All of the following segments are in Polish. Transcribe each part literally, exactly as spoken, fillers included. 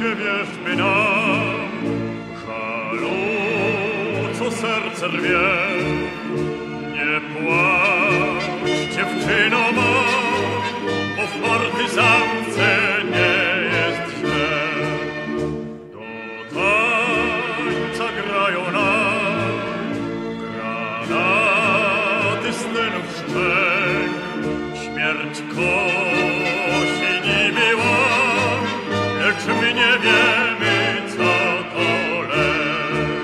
Szumcie wierzby nam, żalu, co serce rwie. Nie płacz, dziewczyno ma, bo w partyzance nie jest źle. Do tańca grają nam granaty stenów szczęk. Śmierć kosi niby łam, lecz my nie wiemy, co to lek.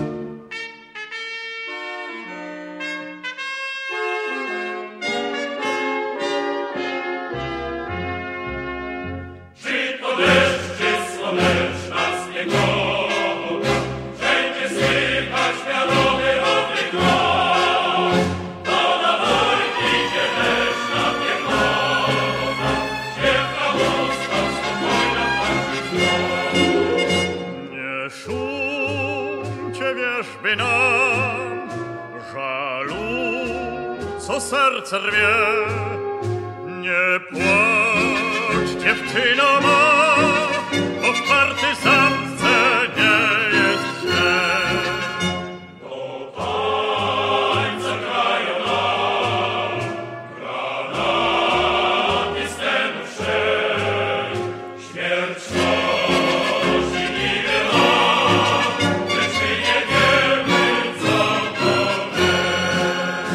Czy to deszcz, czy słonecz nas nie kocha, wszędzie słychać wiadomy rodny krok. To na wojnie idzie deszcz na piechota, śpiewka boska, spokojna patrzy wzrok. Nie szumcie wierzby nam, żalu, co serce rwie. Nie płacz, dziewczyno ma, bo w partyzance nie jest źle. Do tańca grają nam granaty stenów szczęk. Śmierć nosi niby łam, lecz my nie wiemy, co to lek.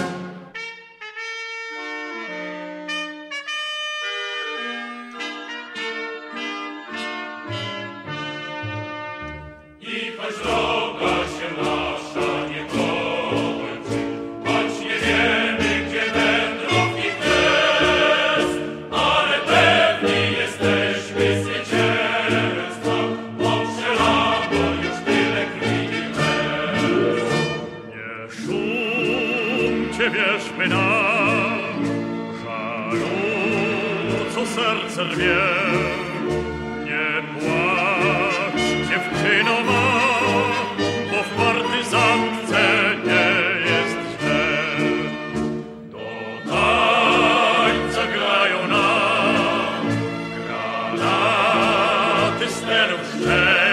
I choć droga się nasza nie kończy, choć nie wiemy, gdzie wędrownik jest, ale pewni jesteśmy zwycięstwa, bo przelano już tyle krwi i łez. Nie szumcie wierzby nam, żalu, co serce rwie. Nie płacz, dziewczyno ma, bo w partyzance nie jest źle. Do tańca grają nam granaty stenów szczęk.